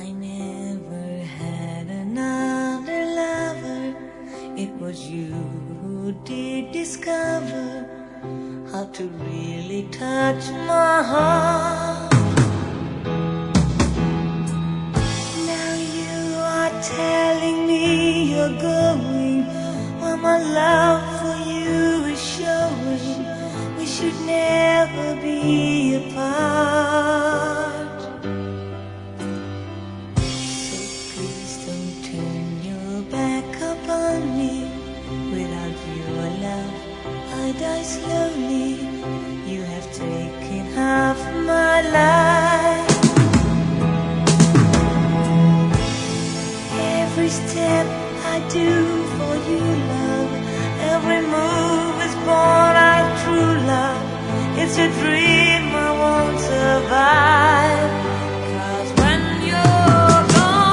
I never had another lover. It was you who did discover how to really touch my heart. Now you are telling me you're going, while my love for you is showing. We should never be apart. So please don't turn your back upon me. Without your love, I die slowly. You have taken half my life. Every step I do for you, love, every move is born out of true love. It's a dream I won't survive. 'Cause when you're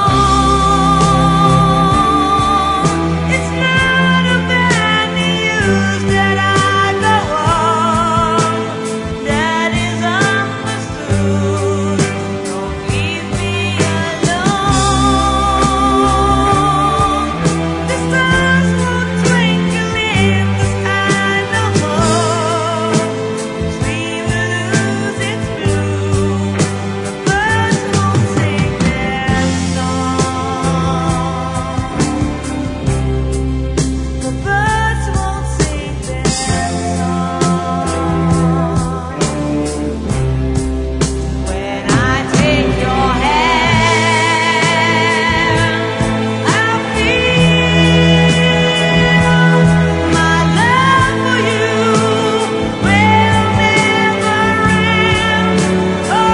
gone, it's not about the use that I go on. That is understood. Don't leave me alone. The stars won't twinkle in the sky no more. Dream will lose its blue. The birds won't sing their song. The birds won't sing their song. When I take your hand, I feel my love for you will never end or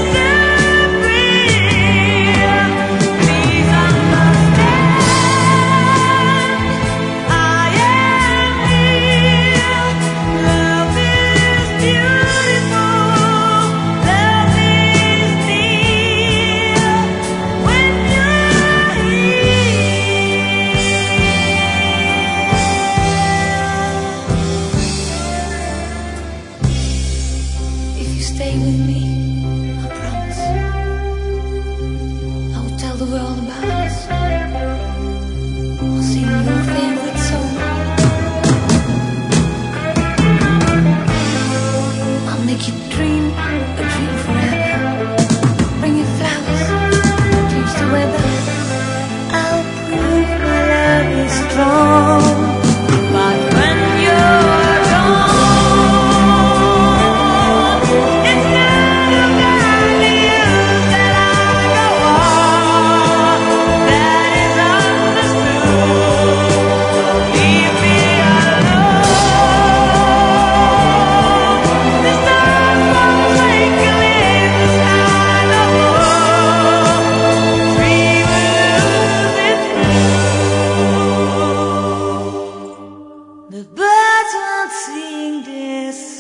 disappear. Please understand, I am here. Love is beautiful, love is near when you're here. If you stay with me, I promise I will tell the world about us. I'll sing your favorite song. I'll make you dream a dream forever. Bring you flowers, change the weather. I'll prove my love is strong. But when you're gone, it's not about the use that I go on. That is understood. Don't leave me alone. The stars won't twinkle in the sky no more. Dream will lose its blue. The birds won't sing this